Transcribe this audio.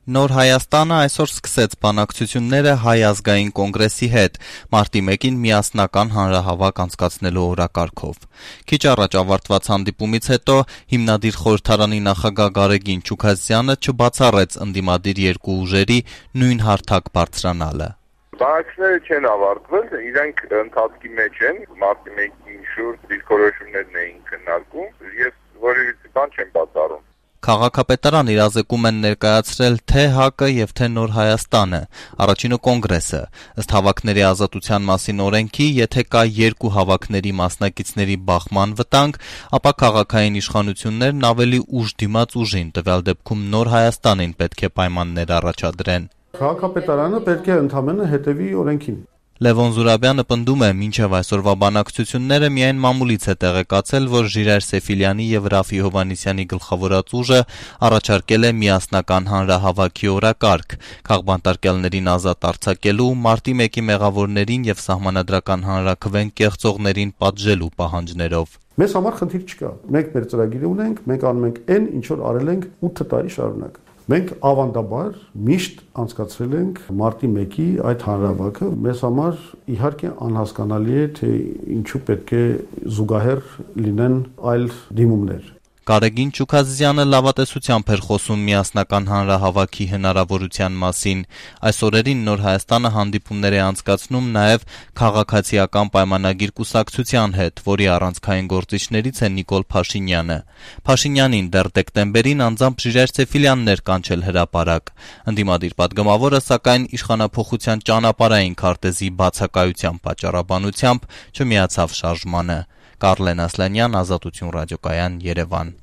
Նոր Հայաստանը այսօր սկսեց բանակցությունները Հայ ազգային կոնգրեսի հետ, մարտի 1-ին միասնական հանրահավաք անցկացնելու օրակարգով։ Քիչ առաջ ավարտված հանդիպումից հետո հիմնադիր խորհրդարանի նախագահ Գարեգին Չուքազյանը չբացառեց ընդդիմադիր երկու ուժերի նույն հարթակ բարձրանալը։ Բանակցությունները չեն ավարտվել, իրենք ընթացքի մեջ են, մարտի 1-ին շուրջ դիրքորոշումներն էին քննարկում, ես որևիցե բան չեմ բացառում։ Քաղաքապետարան իրազեկում են ներկայացրել թե ՀԱԿ-ը եւ թե Նոր Հայաստանը, առաջինը կոնգրեսը։ Ըստ հավաքների ազատության մասին օրենքի, եթե կա երկու հավաքների մասնակիցների բախման վտանգ, ապա քաղաքային իշխանություններն ավելի ուժ դիմաց ուժին, տվյալ դեպքում Նոր Հայաստանին պետք է պայմաններ առաջադրեն։ Քաղաքապետարանը պետք է ընդամենը հետևի օրենքին։ Լևոն Զուրաբյանը պնդում է, մինչև այսօրվա բանակցությունները միայն մամուլից է տեղեկացել, որ Ժիրայր Սեֆիլյանի եւ Ռաֆի Հովհաննիսյանի գլխավորած ուժը առաջարկել է միասնական հանրահավաքի օրակարգ, քաղբանտարկյալներին ազատ արձակելու, մարտի 1-ի մեղավորներին եւ սահմանադրական հանրաքվեն կեղծողներին պատժելու պահանջներով։ Մեզ համար խնդիր չկա։ Մենք մեր ծրագիրը ունենք, մենք անում ենք այն, ինչ որ արել ենք 8 տարի շարունակ։ Մենք ավանդաբար միշտ անցկացրել ենք մարտի 1-ի այդ հանրահավաքը, մեզ համար իհարկե անհասկանալի է, թե ինչու պետք է զուգահեռ լինեն այլ դիմումներ։ Գարեգին Չուքազյանը լավատեսությամբ էր խոսում միասնական հանրահավաքի հնարավորության մասին։ Այս օրերին Նոր Հայաստանը հանդիպումներ է անցկացնում նաև քաղաքացիական պայմանագիր կուսակցության հետ, որի առանցքային գործիչներից է Նիկոլ Փաշինյանը։ Փաշինյանին դեռ դեկտեմբերին անձամբ Ժիրայր Սեֆիլյանն էր կանչել հրապարակ։ Ընդդիմադիր պատգամավորը, սակայն իշխանափոխության ճանապարհային քարտեզի բացակայության պատճառաբանությամբ չմիացավ շարժմանը։ Կարլեն Ասլանյան, Ազատություն ռադիոկայան, Երևան։